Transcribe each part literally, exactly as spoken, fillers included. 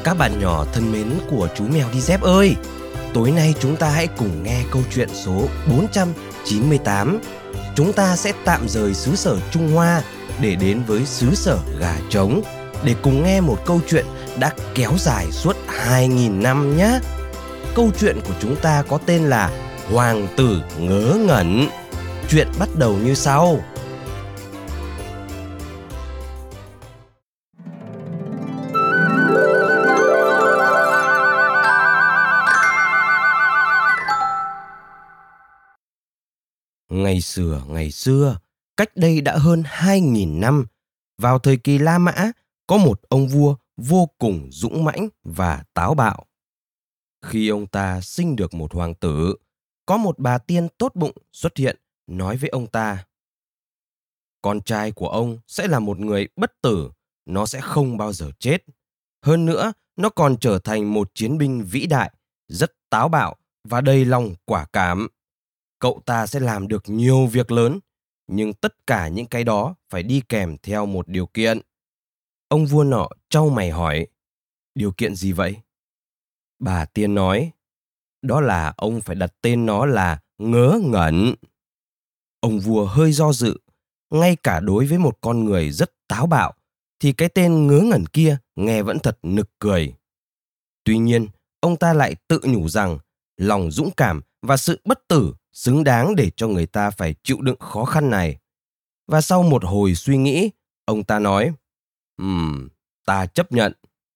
Các bạn nhỏ thân mến của chú mèo đi dép ơi, tối nay chúng ta hãy cùng nghe câu chuyện số bốn trăm chín mươi tám. Chúng ta sẽ tạm rời xứ sở Trung Hoa để đến với xứ sở gà trống để cùng nghe một câu chuyện đã kéo dài suốt hai nghìn năm nhé. Câu chuyện của chúng ta có tên là Hoàng tử ngớ ngẩn. Chuyện bắt đầu như sau. Ngày xưa, ngày xưa, cách đây đã hơn hai nghìn năm, vào thời kỳ La Mã, có một ông vua vô cùng dũng mãnh và táo bạo. Khi ông ta sinh được một hoàng tử, có một bà tiên tốt bụng xuất hiện nói với ông ta: con trai của ông sẽ là một người bất tử, nó sẽ không bao giờ chết. Hơn nữa, nó còn trở thành một chiến binh vĩ đại, rất táo bạo và đầy lòng quả cảm. Cậu ta sẽ làm được nhiều việc lớn, nhưng tất cả những cái đó phải đi kèm theo một điều kiện. Ông vua nọ chau mày hỏi: điều kiện gì vậy? Bà tiên nói: đó là ông phải đặt tên nó là Ngớ Ngẩn. Ông vua hơi do dự. Ngay cả đối với một con người rất táo bạo thì cái tên Ngớ Ngẩn kia nghe vẫn thật nực cười. Tuy nhiên, ông ta lại tự nhủ rằng lòng dũng cảm và sự bất tử xứng đáng để cho người ta phải chịu đựng khó khăn này. Và sau một hồi suy nghĩ, ông ta nói: Ừm, ta chấp nhận.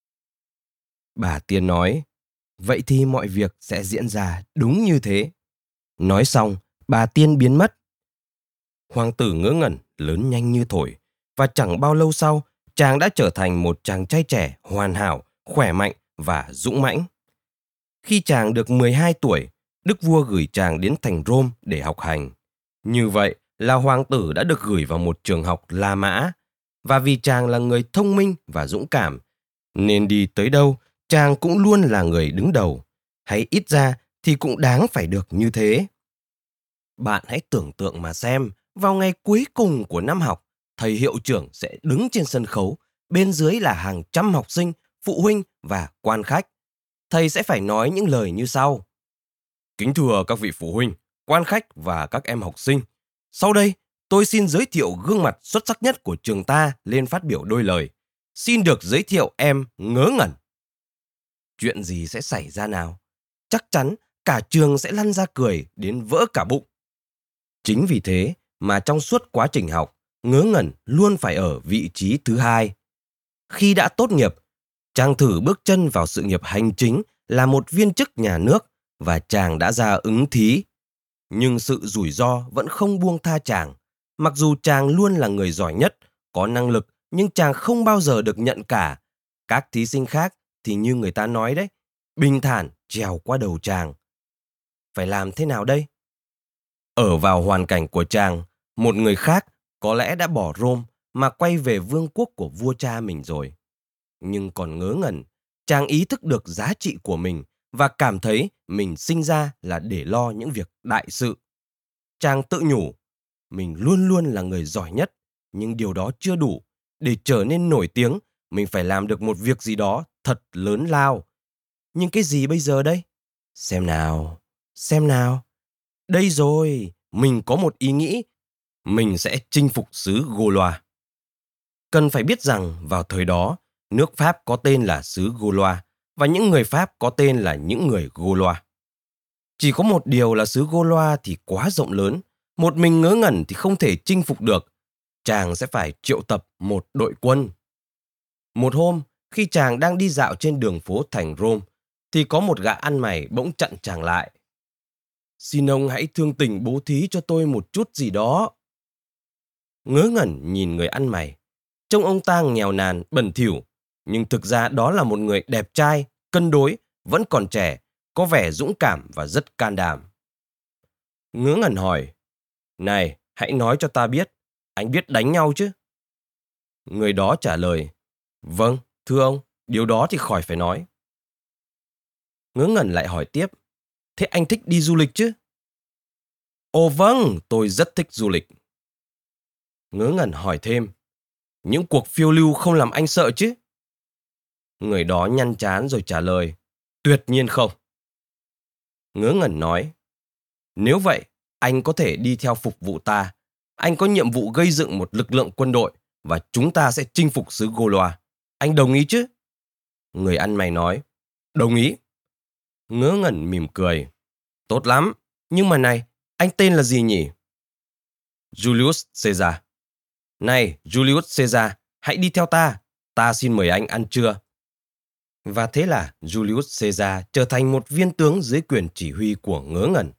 Bà tiên nói: vậy thì mọi việc sẽ diễn ra đúng như thế. Nói xong, bà tiên biến mất. Hoàng tử Ngớ Ngẩn lớn nhanh như thổi, và chẳng bao lâu sau, chàng đã trở thành một chàng trai trẻ hoàn hảo, khỏe mạnh và dũng mãnh. Khi chàng được mười hai tuổi, đức vua gửi chàng đến thành Rome để học hành. Như vậy là hoàng tử đã được gửi vào một trường học La Mã. Và vì chàng là người thông minh và dũng cảm, nên đi tới đâu, chàng cũng luôn là người đứng đầu. Hay ít ra thì cũng đáng phải được như thế. Bạn hãy tưởng tượng mà xem, vào ngày cuối cùng của năm học, thầy hiệu trưởng sẽ đứng trên sân khấu, bên dưới là hàng trăm học sinh, phụ huynh và quan khách. Thầy sẽ phải nói những lời như sau: kính thưa các vị phụ huynh, quan khách và các em học sinh, sau đây tôi xin giới thiệu gương mặt xuất sắc nhất của trường ta lên phát biểu đôi lời. Xin được giới thiệu em Ngớ Ngẩn. Chuyện gì sẽ xảy ra nào? Chắc chắn cả trường sẽ lăn ra cười đến vỡ cả bụng. Chính vì thế mà trong suốt quá trình học, Ngớ Ngẩn luôn phải ở vị trí thứ hai. Khi đã tốt nghiệp, chàng thử bước chân vào sự nghiệp hành chính là một viên chức nhà nước và chàng đã ra ứng thí. Nhưng sự rủi ro vẫn không buông tha chàng. Mặc dù chàng luôn là người giỏi nhất, có năng lực, nhưng chàng không bao giờ được nhận cả. Các thí sinh khác thì như người ta nói đấy, bình thản trèo qua đầu chàng. Phải làm thế nào đây? Ở vào hoàn cảnh của chàng, một người khác có lẽ đã bỏ Rome mà quay về vương quốc của vua cha mình rồi. Nhưng còn Ngớ Ngẩn, chàng ý thức được giá trị của mình và cảm thấy mình sinh ra là để lo những việc đại sự. Chàng tự nhủ, mình luôn luôn là người giỏi nhất, nhưng điều đó chưa đủ. Để trở nên nổi tiếng, mình phải làm được một việc gì đó thật lớn lao. Nhưng cái gì bây giờ đây? Xem nào, xem nào. Đây rồi, mình có một ý nghĩ. Mình sẽ chinh phục xứ Gaulois. Cần phải biết rằng vào thời đó, nước Pháp có tên là xứ Gaulois và những người Pháp có tên là những người Gaulois. Chỉ có một điều là xứ Gaulois thì quá rộng lớn, một mình Ngớ Ngẩn thì không thể chinh phục được. Chàng sẽ phải triệu tập một đội quân. Một hôm, khi chàng đang đi dạo trên đường phố thành Rome, thì có một gã ăn mày bỗng chặn chàng lại. Xin ông hãy thương tình bố thí cho tôi một chút gì đó. Ngớ Ngẩn nhìn người ăn mày. Trông ông ta nghèo nàn, bẩn thỉu, nhưng thực ra đó là một người đẹp trai, cân đối, vẫn còn trẻ, có vẻ dũng cảm và rất can đảm. Ngớ Ngẩn hỏi: này, hãy nói cho ta biết, anh biết đánh nhau chứ? Người đó trả lời: vâng, thưa ông, điều đó thì khỏi phải nói. Ngớ Ngẩn lại hỏi tiếp: thế anh thích đi du lịch chứ? Ồ vâng, tôi rất thích du lịch. Ngớ Ngẩn hỏi thêm: những cuộc phiêu lưu không làm anh sợ chứ? Người đó nhăn trán rồi trả lời, tuyệt nhiên không. Ngớ ngẩn nói, nếu vậy, anh có thể đi theo phục vụ ta. Anh có nhiệm vụ gây dựng một lực lượng quân đội và chúng ta sẽ chinh phục xứ Goloa. Anh đồng ý chứ? Người ăn mày nói, đồng ý. Ngớ ngẩn mỉm cười, tốt lắm. Nhưng mà này, anh tên là gì nhỉ? Julius Caesar. Này, Julius Caesar, hãy đi theo ta. Ta xin mời anh ăn trưa. Và thế là Julius Caesar trở thành một viên tướng dưới quyền chỉ huy của Ngớ ngẩn.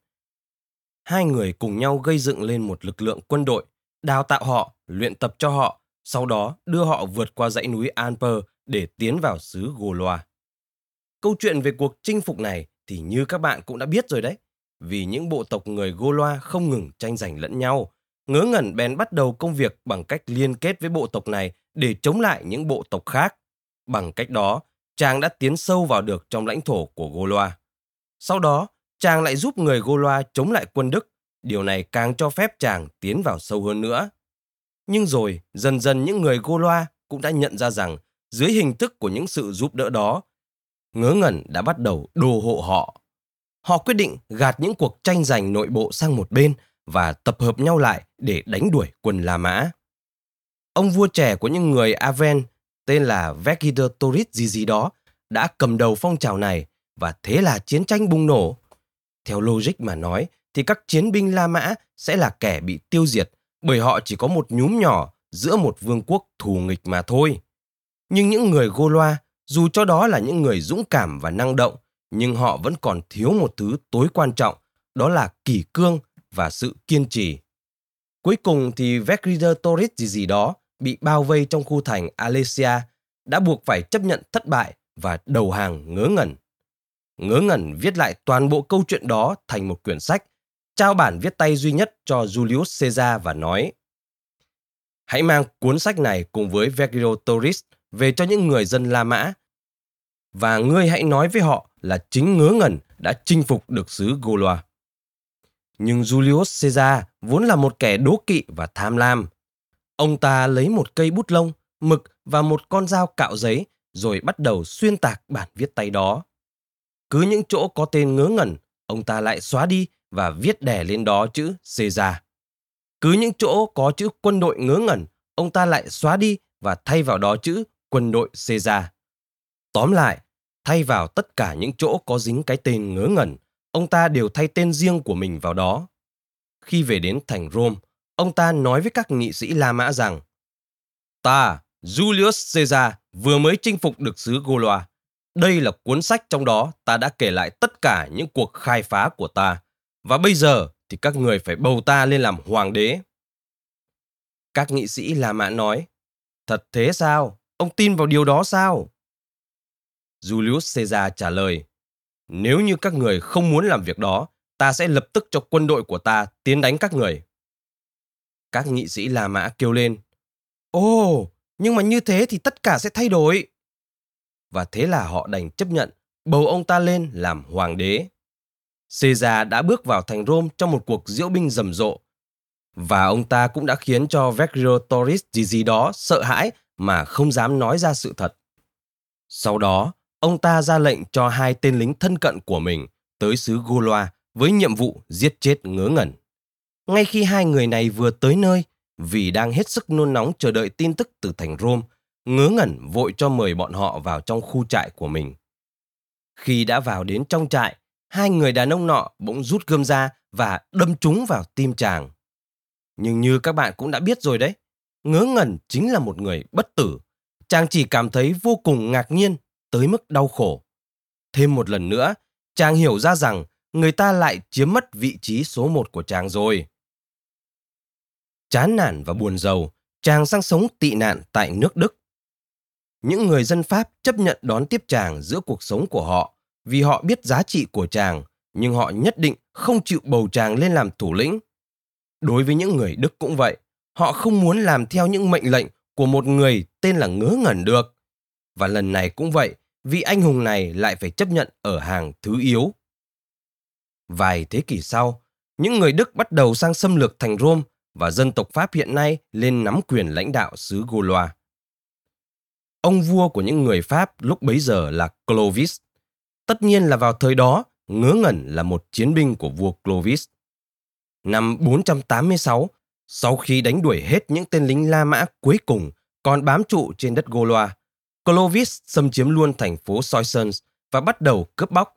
Hai người cùng nhau gây dựng lên một lực lượng quân đội, đào tạo họ, luyện tập cho họ, sau đó đưa họ vượt qua dãy núi Alper để tiến vào xứ Gaulois. Câu chuyện về cuộc chinh phục này thì như các bạn cũng đã biết rồi đấy. Vì những bộ tộc người Gaulois không ngừng tranh giành lẫn nhau, Ngớ ngẩn bèn bắt đầu công việc bằng cách liên kết với bộ tộc này để chống lại những bộ tộc khác. Bằng cách đó, chàng đã tiến sâu vào được trong lãnh thổ của Gaulois. Sau đó, chàng lại giúp người Gaulois chống lại quân Đức. Điều này càng cho phép chàng tiến vào sâu hơn nữa. Nhưng rồi, dần dần những người Gaulois cũng đã nhận ra rằng dưới hình thức của những sự giúp đỡ đó, Ngớ ngẩn đã bắt đầu đô hộ họ. Họ quyết định gạt những cuộc tranh giành nội bộ sang một bên và tập hợp nhau lại để đánh đuổi quân La Mã. Ông vua trẻ của những người Aven, tên là Vercingetorix gì gì đó, đã cầm đầu phong trào này và thế là chiến tranh bùng nổ. Theo logic mà nói thì các chiến binh La Mã sẽ là kẻ bị tiêu diệt bởi họ chỉ có một nhúm nhỏ giữa một vương quốc thù nghịch mà thôi. Nhưng những người Gaulois, dù cho đó là những người dũng cảm và năng động, nhưng họ vẫn còn thiếu một thứ tối quan trọng, đó là kỷ cương và sự kiên trì. Cuối cùng thì Vercingetorix gì gì đó bị bao vây trong khu thành Alesia, đã buộc phải chấp nhận thất bại và đầu hàng Ngớ ngẩn. Ngớ ngẩn viết lại toàn bộ câu chuyện đó thành một quyển sách, trao bản viết tay duy nhất cho Julius Caesar và nói: hãy mang cuốn sách này cùng với Vercingetorix về cho những người dân La Mã, và ngươi hãy nói với họ là chính Ngớ ngẩn đã chinh phục được xứ Gaulois. Nhưng Julius Caesar vốn là một kẻ đố kỵ và tham lam. Ông ta lấy một cây bút lông, mực và một con dao cạo giấy rồi bắt đầu xuyên tạc bản viết tay đó. Cứ những chỗ có tên Ngớ ngẩn, ông ta lại xóa đi và viết đè lên đó chữ Caesar. Cứ những chỗ có chữ quân đội Ngớ ngẩn, ông ta lại xóa đi và thay vào đó chữ quân đội Caesar. Tóm lại, thay vào tất cả những chỗ có dính cái tên Ngớ ngẩn, ông ta đều thay tên riêng của mình vào đó. Khi về đến thành Rome, ông ta nói với các nghị sĩ La Mã rằng: ta, Julius Caesar, vừa mới chinh phục được xứ Gaulois. Đây là cuốn sách trong đó ta đã kể lại tất cả những cuộc khai phá của ta. Và bây giờ thì các người phải bầu ta lên làm hoàng đế. Các nghị sĩ La Mã nói: thật thế sao? Ông tin vào điều đó sao? Julius Caesar trả lời: nếu như các người không muốn làm việc đó, ta sẽ lập tức cho quân đội của ta tiến đánh các người. Các nghị sĩ La Mã kêu lên: ồ, nhưng mà như thế thì tất cả sẽ thay đổi. Và thế là họ đành chấp nhận bầu ông ta lên làm hoàng đế. Caesar đã bước vào thành Rome trong một cuộc diễu binh rầm rộ, và ông ta cũng đã khiến cho Vercingetorix gì gì đó sợ hãi mà không dám nói ra sự thật. Sau đó, ông ta ra lệnh cho hai tên lính thân cận của mình tới xứ Gaulois với nhiệm vụ giết chết Ngớ ngẩn. Ngay khi hai người này vừa tới nơi, vì đang hết sức nôn nóng chờ đợi tin tức từ thành Rome, Ngớ ngẩn vội cho mời bọn họ vào trong khu trại của mình. Khi đã vào đến trong trại, hai người đàn ông nọ bỗng rút gươm ra và đâm trúng vào tim chàng. Nhưng như các bạn cũng đã biết rồi đấy, Ngớ ngẩn chính là một người bất tử. Chàng chỉ cảm thấy vô cùng ngạc nhiên tới mức đau khổ. Thêm một lần nữa, chàng hiểu ra rằng người ta lại chiếm mất vị trí số một của chàng rồi. Chán nản và buồn rầu, chàng sang sống tị nạn tại nước Đức. Những người dân Pháp chấp nhận đón tiếp chàng giữa cuộc sống của họ vì họ biết giá trị của chàng, nhưng họ nhất định không chịu bầu chàng lên làm thủ lĩnh. Đối với những người Đức cũng vậy, họ không muốn làm theo những mệnh lệnh của một người tên là Ngớ ngẩn được. Và lần này cũng vậy, vị anh hùng này lại phải chấp nhận ở hàng thứ yếu. Vài thế kỷ sau, những người Đức bắt đầu sang xâm lược thành Rome và dân tộc Pháp hiện nay lên nắm quyền lãnh đạo xứ Gaulois. Ông vua của những người Pháp lúc bấy giờ là Clovis. Tất nhiên là vào thời đó, Ngớ Ngẩn là một chiến binh của vua Clovis. Năm bốn trăm tám mươi sáu, sau khi đánh đuổi hết những tên lính La Mã cuối cùng còn bám trụ trên đất Gaulois, Clovis xâm chiếm luôn thành phố Soissons và bắt đầu cướp bóc.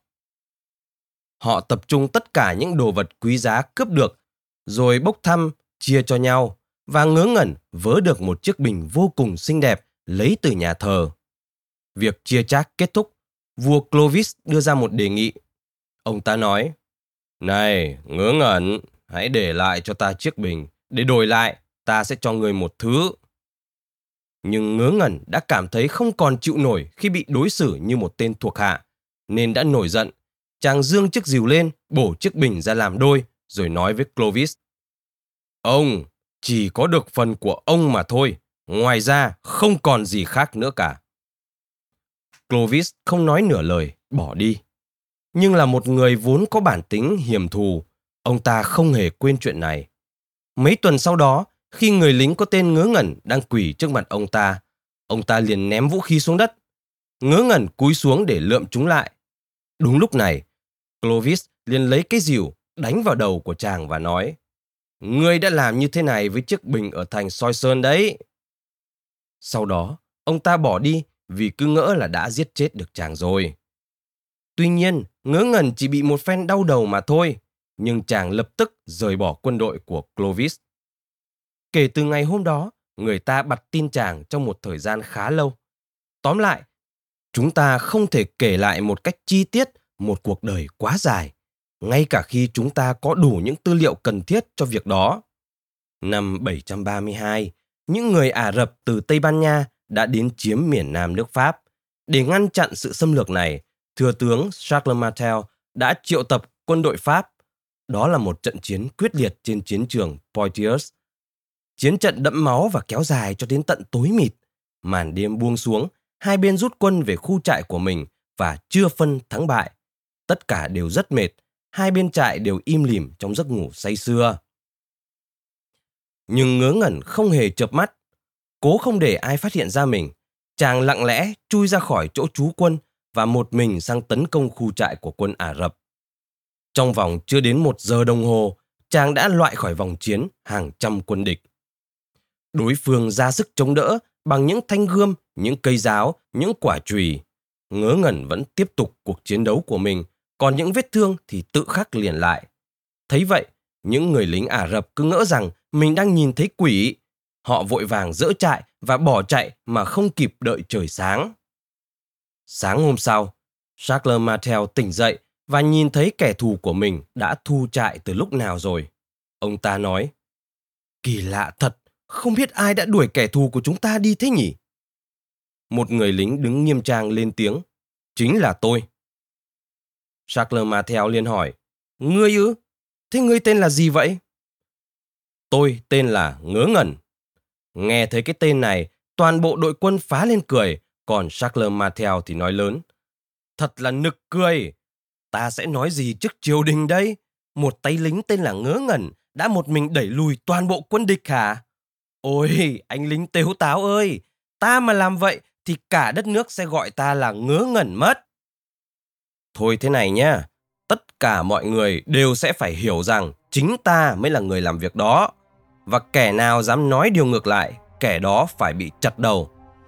Họ tập trung tất cả những đồ vật quý giá cướp được, rồi bốc thăm, chia cho nhau, và Ngớ Ngẩn vớ được một chiếc bình vô cùng xinh đẹp lấy từ nhà thờ. Việc chia chác kết thúc, vua Clovis đưa ra một đề nghị. Ông ta nói, này, Ngớ Ngẩn, hãy để lại cho ta chiếc bình, để đổi lại, ta sẽ cho người một thứ. Nhưng Ngớ Ngẩn đã cảm thấy không còn chịu nổi khi bị đối xử như một tên thuộc hạ, nên đã nổi giận. Chàng giương chiếc rìu lên, bổ chiếc bình ra làm đôi, rồi nói với Clovis, ông chỉ có được phần của ông mà thôi, ngoài ra không còn gì khác nữa cả. Clovis không nói nửa lời, bỏ đi. Nhưng là một người vốn có bản tính hiềm thù, ông ta không hề quên chuyện này. Mấy tuần sau đó, khi người lính có tên Ngớ Ngẩn đang quỳ trước mặt ông ta, ông ta liền ném vũ khí xuống đất. Ngớ Ngẩn cúi xuống để lượm chúng lại. Đúng lúc này, Clovis liền lấy cái rìu đánh vào đầu của chàng và nói, ngươi đã làm như thế này với chiếc bình ở thành Soissons đấy. Sau đó, ông ta bỏ đi vì cứ ngỡ là đã giết chết được chàng rồi. Tuy nhiên, Ngớ Ngẩn chỉ bị một phen đau đầu mà thôi, nhưng chàng lập tức rời bỏ quân đội của Clovis. Kể từ ngày hôm đó, người ta bặt tin chàng trong một thời gian khá lâu. Tóm lại, chúng ta không thể kể lại một cách chi tiết một cuộc đời quá dài, ngay cả khi chúng ta có đủ những tư liệu cần thiết cho việc đó. Năm bảy trăm ba mươi hai, những người Ả Rập từ Tây Ban Nha đã đến chiếm miền Nam nước Pháp. Để ngăn chặn sự xâm lược này, Thừa tướng Charles Martel đã triệu tập quân đội Pháp. Đó là một trận chiến quyết liệt trên chiến trường Poitiers. Chiến trận đẫm máu và kéo dài cho đến tận tối mịt. Màn đêm buông xuống, hai bên rút quân về khu trại của mình và chưa phân thắng bại. Tất cả đều rất mệt, hai bên trại đều im lìm trong giấc ngủ say sưa. Nhưng Ngớ Ngẩn không hề chợp mắt. Cố không để ai phát hiện ra mình, chàng lặng lẽ chui ra khỏi chỗ trú quân và một mình sang tấn công khu trại của quân Ả Rập. Trong vòng chưa đến một giờ đồng hồ, chàng đã loại khỏi vòng chiến hàng trăm quân địch. Đối phương ra sức chống đỡ bằng những thanh gươm, những cây giáo, những quả chùy. Ngớ Ngẩn vẫn tiếp tục cuộc chiến đấu của mình, còn những vết thương thì tự khắc liền lại. Thấy vậy, những người lính Ả Rập cứ ngỡ rằng mình đang nhìn thấy quỷ. Họ vội vàng dỡ trại và bỏ chạy mà không kịp đợi trời sáng. Sáng hôm sau, Charles Martel tỉnh dậy và nhìn thấy kẻ thù của mình đã thu trại từ lúc nào rồi. Ông ta nói, kỳ lạ thật, không biết ai đã đuổi kẻ thù của chúng ta đi thế nhỉ? Một người lính đứng nghiêm trang lên tiếng, chính là tôi. Charles Martel liền hỏi, ngươi ư? Thế ngươi tên là gì vậy? Tôi tên là Ngớ Ngẩn. Nghe thấy cái tên này, toàn bộ đội quân phá lên cười, còn Charles Martel thì nói lớn, thật là nực cười. Ta sẽ nói gì trước triều đình đây? Một tay lính tên là Ngớ Ngẩn đã một mình đẩy lùi toàn bộ quân địch hả? Ôi, anh lính tếu táo ơi! Ta mà làm vậy thì cả đất nước sẽ gọi ta là Ngớ Ngẩn mất. Thôi thế này nhá, tất cả mọi người đều sẽ phải hiểu rằng chính ta mới là người làm việc đó. Và kẻ nào dám nói điều ngược lại, kẻ đó phải bị chặt đầu.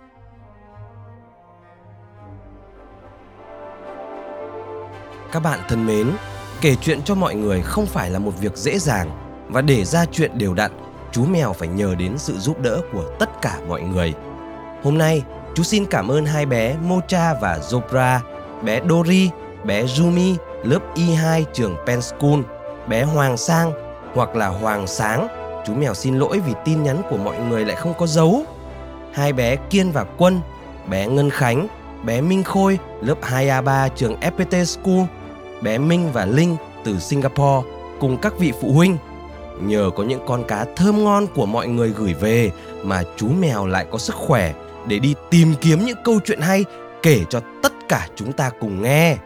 Các bạn thân mến, kể chuyện cho mọi người không phải là một việc dễ dàng, và để ra chuyện đều đặn, chú mèo phải nhờ đến sự giúp đỡ của tất cả mọi người. Hôm nay, chú xin cảm ơn hai bé Mocha và Zobra, bé Dori, bé Yumi, lớp y hai trường Penn School, bé Hoàng Sang hoặc là Hoàng Sáng. Chú mèo xin lỗi vì tin nhắn của mọi người lại không có dấu. Hai bé Kiên và Quân, bé Ngân Khánh, bé Minh Khôi, lớp hai A ba trường ép pê tê School, bé Minh và Linh từ Singapore cùng các vị phụ huynh. Nhờ có những con cá thơm ngon của mọi người gửi về mà chú mèo lại có sức khỏe để đi tìm kiếm những câu chuyện hay kể cho tất cả chúng ta cùng nghe.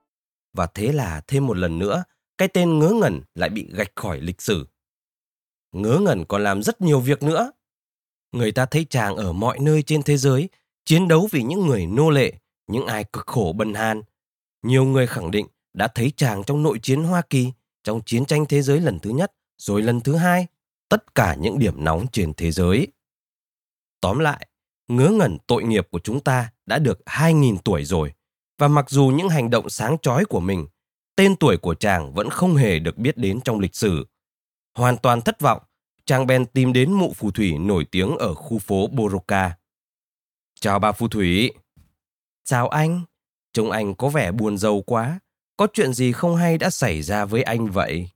Và thế là thêm một lần nữa, cái tên Ngớ Ngẩn lại bị gạch khỏi lịch sử. Ngớ ngẩn còn làm rất nhiều việc nữa. Người ta thấy chàng ở mọi nơi trên thế giới, chiến đấu vì những người nô lệ, những ai cực khổ bần hàn. Nhiều người khẳng định đã thấy chàng trong nội chiến Hoa Kỳ, trong chiến tranh thế giới lần thứ nhất, rồi lần thứ hai, tất cả những điểm nóng trên thế giới. Tóm lại, ngớ ngẩn tội nghiệp của chúng ta đã được hai nghìn tuổi rồi, và mặc dù những hành động sáng chói của mình, tên tuổi của chàng vẫn không hề được biết đến trong lịch sử. Hoàn toàn thất vọng, chàng bèn tìm đến mụ phù thủy nổi tiếng ở khu phố Boroka. Chào bà phù thủy. Chào anh. Trông anh có vẻ buồn rầu quá. Có chuyện gì không hay đã xảy ra với anh vậy?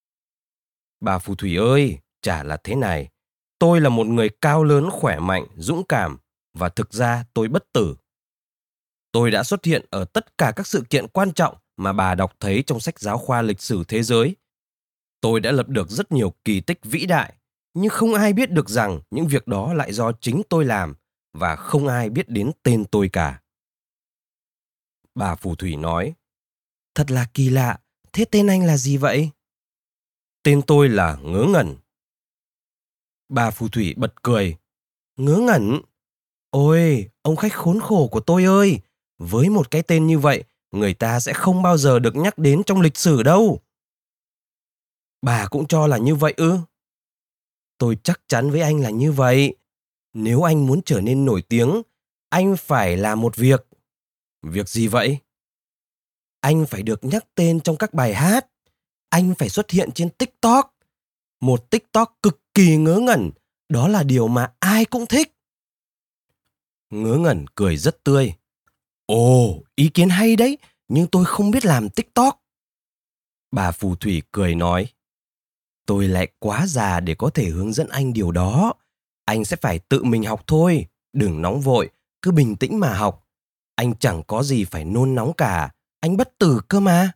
Bà phù thủy ơi, chả là thế này. Tôi là một người cao lớn, khỏe mạnh, dũng cảm, và thực ra tôi bất tử. Tôi đã xuất hiện ở tất cả các sự kiện quan trọng mà bà đọc thấy trong sách giáo khoa lịch sử thế giới. Tôi đã lập được rất nhiều kỳ tích vĩ đại, nhưng không ai biết được rằng những việc đó lại do chính tôi làm, và không ai biết đến tên tôi cả. Bà phù thủy nói, thật là kỳ lạ, thế tên anh là gì vậy? Tên tôi là Ngớ Ngẩn. Bà phù thủy bật cười. Ngớ ngẩn? Ôi, ông khách khốn khổ của tôi ơi! Với một cái tên như vậy, người ta sẽ không bao giờ được nhắc đến trong lịch sử đâu. Bà cũng cho là như vậy ư? Tôi chắc chắn với anh là như vậy. Nếu anh muốn trở nên nổi tiếng, anh phải làm một việc. Việc gì vậy? Anh phải được nhắc tên trong các bài hát. Anh phải xuất hiện trên TikTok. Một TikTok cực kỳ ngớ ngẩn. Đó là điều mà ai cũng thích. Ngớ ngẩn cười rất tươi. Ồ, ý kiến hay đấy, nhưng tôi không biết làm TikTok. Bà phù thủy cười nói. Tôi lại quá già để có thể hướng dẫn anh điều đó. Anh sẽ phải tự mình học thôi. Đừng nóng vội, cứ bình tĩnh mà học. Anh chẳng có gì phải nôn nóng cả. Anh bất tử cơ mà.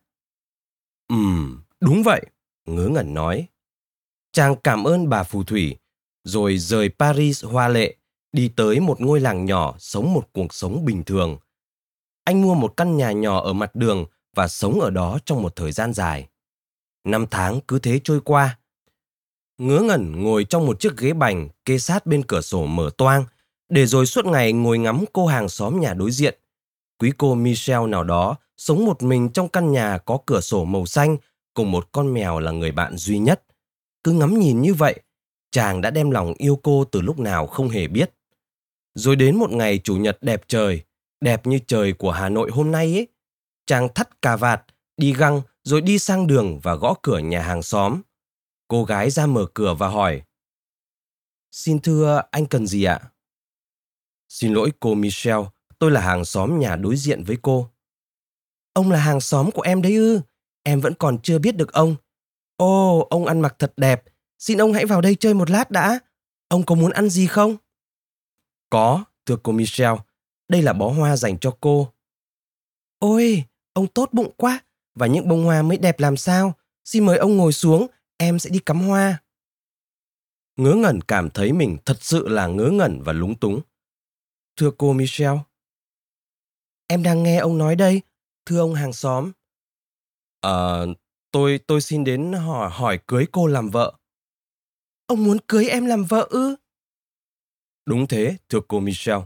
Ừm, đúng vậy, Ngớ ngẩn nói. Chàng cảm ơn bà phù thủy, rồi rời Paris hoa lệ, đi tới một ngôi làng nhỏ sống một cuộc sống bình thường. Anh mua một căn nhà nhỏ ở mặt đường và sống ở đó trong một thời gian dài. Năm tháng cứ thế trôi qua. Ngớ ngẩn ngồi trong một chiếc ghế bành kê sát bên cửa sổ mở toang, để rồi suốt ngày ngồi ngắm cô hàng xóm nhà đối diện. Quý cô Michelle nào đó sống một mình trong căn nhà có cửa sổ màu xanh cùng một con mèo là người bạn duy nhất. Cứ ngắm nhìn như vậy, chàng đã đem lòng yêu cô từ lúc nào không hề biết. Rồi đến một ngày chủ nhật đẹp trời, đẹp như trời của Hà Nội hôm nay ấy, chàng thắt cà vạt, đi găng rồi đi sang đường và gõ cửa nhà hàng xóm. Cô gái ra mở cửa và hỏi, xin thưa, anh cần gì ạ? Xin lỗi cô Michelle, tôi là hàng xóm nhà đối diện với cô. Ông là hàng xóm của em đấy ư? Em vẫn còn chưa biết được ông. Ồ, ông ăn mặc thật đẹp. Xin ông hãy vào đây chơi một lát đã. Ông có muốn ăn gì không? Có, thưa cô Michelle. Đây là bó hoa dành cho cô. Ôi, ông tốt bụng quá. Và những bông hoa mới đẹp làm sao. Xin mời ông ngồi xuống, em sẽ đi cắm hoa. Ngớ ngẩn cảm thấy mình thật sự là ngớ ngẩn và lúng túng. Thưa cô Michelle. Em đang nghe ông nói đây, thưa ông hàng xóm. Ờ, tôi tôi xin đến hỏi hỏi cưới cô làm vợ. Ông muốn cưới em làm vợ ư? Đúng thế, thưa cô Michelle.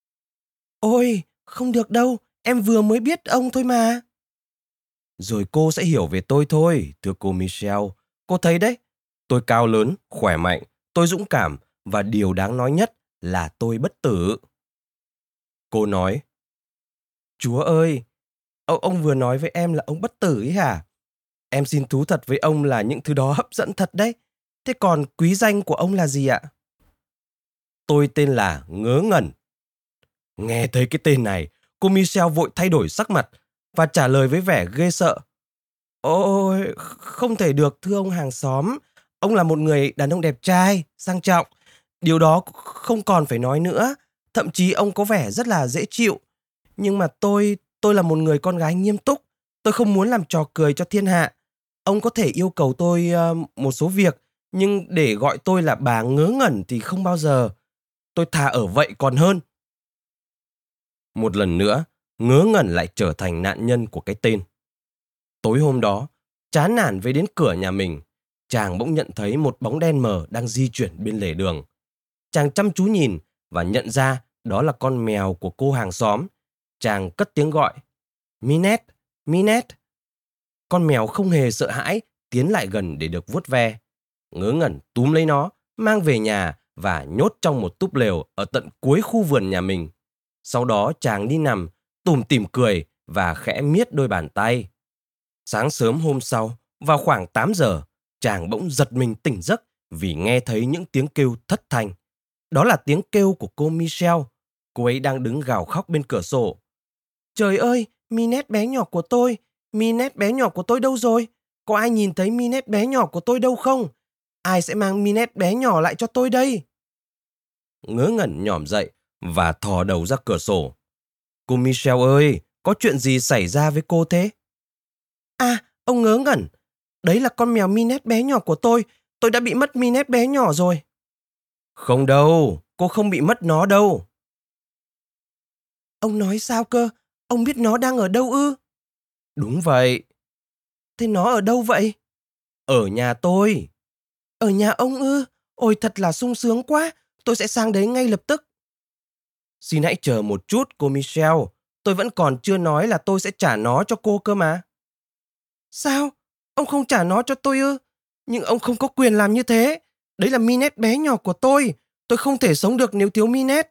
Ôi, không được đâu, em vừa mới biết ông thôi mà. Rồi cô sẽ hiểu về tôi thôi, thưa cô Michelle. Cô thấy đấy, tôi cao lớn, khỏe mạnh, tôi dũng cảm, và điều đáng nói nhất là tôi bất tử. Cô nói, Chúa ơi, ông, ông vừa nói với em là ông bất tử ấy hả? Em xin thú thật với ông là những thứ đó hấp dẫn thật đấy. Thế còn quý danh của ông là gì ạ? Tôi tên là Ngớ Ngẩn. Nghe thấy cái tên này, cô Michelle vội thay đổi sắc mặt và trả lời với vẻ ghê sợ. Ôi, không thể được thưa ông hàng xóm. Ông là một người đàn ông đẹp trai, sang trọng. Điều đó không còn phải nói nữa. Thậm chí ông có vẻ rất là dễ chịu. Nhưng mà tôi, tôi là một người con gái nghiêm túc. Tôi không muốn làm trò cười cho thiên hạ. Ông có thể yêu cầu tôi uh, một số việc, nhưng để gọi tôi là bà Ngớ Ngẩn thì không bao giờ. Tôi thà ở vậy còn hơn. Một lần nữa, Ngớ Ngẩn lại trở thành nạn nhân của cái tên. Tối hôm đó, chán nản về đến cửa nhà mình, chàng bỗng nhận thấy một bóng đen mờ đang di chuyển bên lề đường. Chàng chăm chú nhìn và nhận ra đó là con mèo của cô hàng xóm. Chàng cất tiếng gọi, Minette, Minette. Con mèo không hề sợ hãi, tiến lại gần để được vuốt ve. Ngớ ngẩn túm lấy nó, mang về nhà và nhốt trong một túp lều ở tận cuối khu vườn nhà mình. Sau đó chàng đi nằm, tủm tỉm cười và khẽ miết đôi bàn tay. Sáng sớm hôm sau, vào khoảng tám giờ, chàng bỗng giật mình tỉnh giấc vì nghe thấy những tiếng kêu thất thanh. Đó là tiếng kêu của cô Michelle. Cô ấy đang đứng gào khóc bên cửa sổ. Trời ơi, Minette bé nhỏ của tôi, Minette bé nhỏ của tôi đâu rồi? Có ai nhìn thấy Minette bé nhỏ của tôi đâu không? Ai sẽ mang Minette bé nhỏ lại cho tôi đây? Ngớ ngẩn nhỏm dậy và thò đầu ra cửa sổ. Cô Michelle ơi, có chuyện gì xảy ra với cô thế? À, ông ngớ ngẩn, đấy là con mèo Minette bé nhỏ của tôi. Tôi đã bị mất Minette bé nhỏ rồi. Không đâu, cô không bị mất nó đâu. Ông nói sao cơ? Ông biết nó đang ở đâu ư? Đúng vậy. Thế nó ở đâu vậy? Ở nhà tôi. Ở nhà ông ư? Ôi thật là sung sướng quá. Tôi sẽ sang đấy ngay lập tức. Xin hãy chờ một chút cô Michelle. Tôi vẫn còn chưa nói là tôi sẽ trả nó cho cô cơ mà. Sao? Ông không trả nó cho tôi ư? Nhưng ông không có quyền làm như thế. Đấy là Minette bé nhỏ của tôi. Tôi không thể sống được nếu thiếu Minette.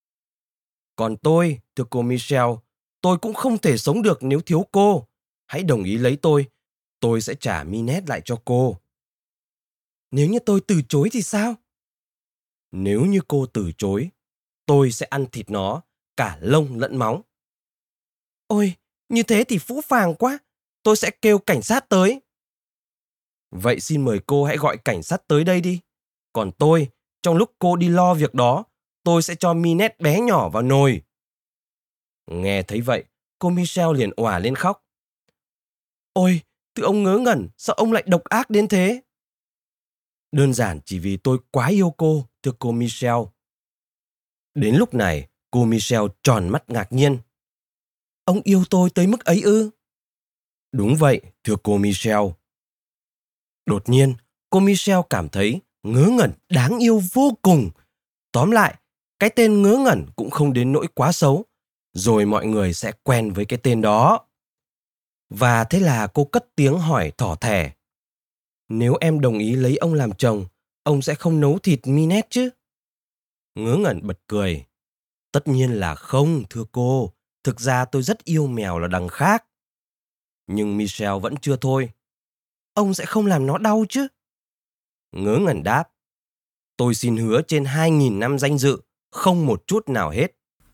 Còn tôi, thưa cô Michelle, tôi cũng không thể sống được nếu thiếu cô. Hãy đồng ý lấy tôi. Tôi sẽ trả Minette lại cho cô. Nếu như tôi từ chối thì sao? Nếu như cô từ chối, tôi sẽ ăn thịt nó, cả lông lẫn móng. Ôi, như thế thì phũ phàng quá. Tôi sẽ kêu cảnh sát tới. Vậy xin mời cô hãy gọi cảnh sát tới đây đi. Còn tôi, trong lúc cô đi lo việc đó, tôi sẽ cho Minette bé nhỏ vào nồi. Nghe thấy vậy, cô Michelle liền òa lên khóc. Ôi, thưa ông ngớ ngẩn, sao ông lại độc ác đến thế? Đơn giản chỉ vì tôi quá yêu cô, thưa cô Michelle. Đến lúc này, cô Michelle tròn mắt ngạc nhiên. Ông yêu tôi tới mức ấy ư? Đúng vậy, thưa cô Michelle. Đột nhiên, cô Michelle cảm thấy ngớ ngẩn đáng yêu vô cùng. Tóm lại, cái tên ngớ ngẩn cũng không đến nỗi quá xấu. Rồi mọi người sẽ quen với cái tên đó. Và thế là cô cất tiếng hỏi thỏ thẻ. Nếu em đồng ý lấy ông làm chồng, ông sẽ không nấu thịt Minette chứ? Ngớ ngẩn bật cười. Tất nhiên là không, thưa cô. Thực ra tôi rất yêu mèo là đằng khác. Nhưng Michelle vẫn chưa thôi. Ông sẽ không làm nó đau chứ? Ngớ ngẩn đáp. Tôi xin hứa trên hai nghìn năm danh dự, không một chút nào hết.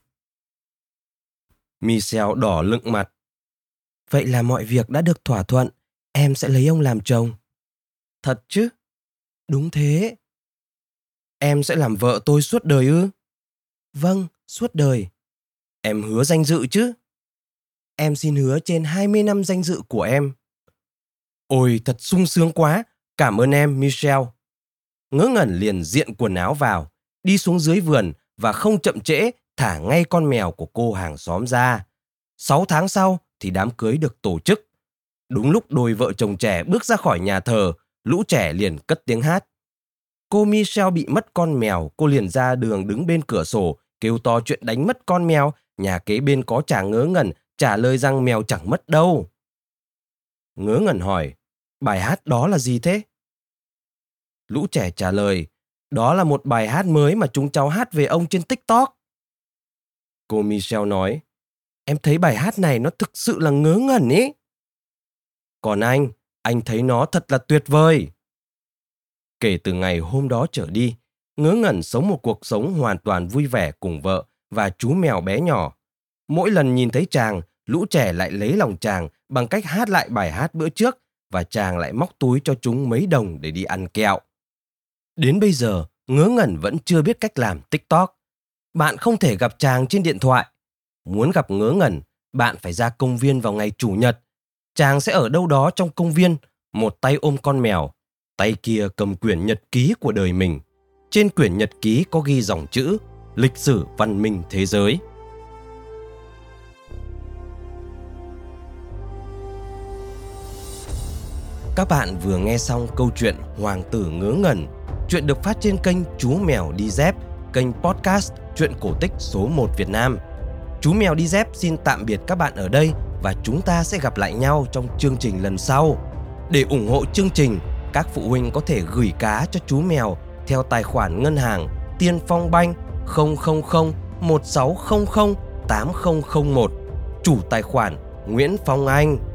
Michelle đỏ lựng mặt. Vậy là mọi việc đã được thỏa thuận, em sẽ lấy ông làm chồng. Thật chứ? Đúng thế. Em sẽ làm vợ tôi suốt đời ư? Vâng, suốt đời. Em hứa danh dự chứ? Em xin hứa trên hai mươi năm danh dự của em. Ôi, thật sung sướng quá. Cảm ơn em, Michelle. Ngớ ngẩn liền diện quần áo vào, đi xuống dưới vườn và không chậm trễ thả ngay con mèo của cô hàng xóm ra. Sáu tháng sau thì đám cưới được tổ chức. Đúng lúc đôi vợ chồng trẻ bước ra khỏi nhà thờ, lũ trẻ liền cất tiếng hát. Cô Michelle bị mất con mèo, cô liền ra đường đứng bên cửa sổ, kêu to chuyện đánh mất con mèo. Nhà kế bên có chàng ngớ ngẩn trả lời rằng mèo chẳng mất đâu. Ngớ ngẩn hỏi, bài hát đó là gì thế? Lũ trẻ trả lời, đó là một bài hát mới mà chúng cháu hát về ông trên TikTok. Cô Michelle nói, em thấy bài hát này nó thực sự là ngớ ngẩn ý. Còn anh, anh thấy nó thật là tuyệt vời. Kể từ ngày hôm đó trở đi, Ngớ ngẩn sống một cuộc sống hoàn toàn vui vẻ cùng vợ và chú mèo bé nhỏ. Mỗi lần nhìn thấy chàng, lũ trẻ lại lấy lòng chàng bằng cách hát lại bài hát bữa trước và chàng lại móc túi cho chúng mấy đồng để đi ăn kẹo. Đến bây giờ, Ngớ ngẩn vẫn chưa biết cách làm TikTok. Bạn không thể gặp chàng trên điện thoại. Muốn gặp Ngớ ngẩn, bạn phải ra công viên vào ngày Chủ nhật. Chàng sẽ ở đâu đó trong công viên, một tay ôm con mèo, tay kia cầm quyển nhật ký của đời mình. Trên quyển nhật ký có ghi dòng chữ lịch sử văn minh thế giới. Các bạn vừa nghe xong câu chuyện Hoàng tử ngớ ngẩn. Chuyện được phát trên kênh Chú Mèo Đi Dép, kênh podcast truyện cổ tích số một Việt Nam. Chú Mèo Đi Dép xin tạm biệt các bạn ở đây và chúng ta sẽ gặp lại nhau trong chương trình lần sau. Để ủng hộ chương trình, các phụ huynh có thể gửi cá cho chú mèo theo tài khoản ngân hàng Tiên Phong Banh không không không một sáu không không tám không không một, chủ tài khoản Nguyễn Phong Anh.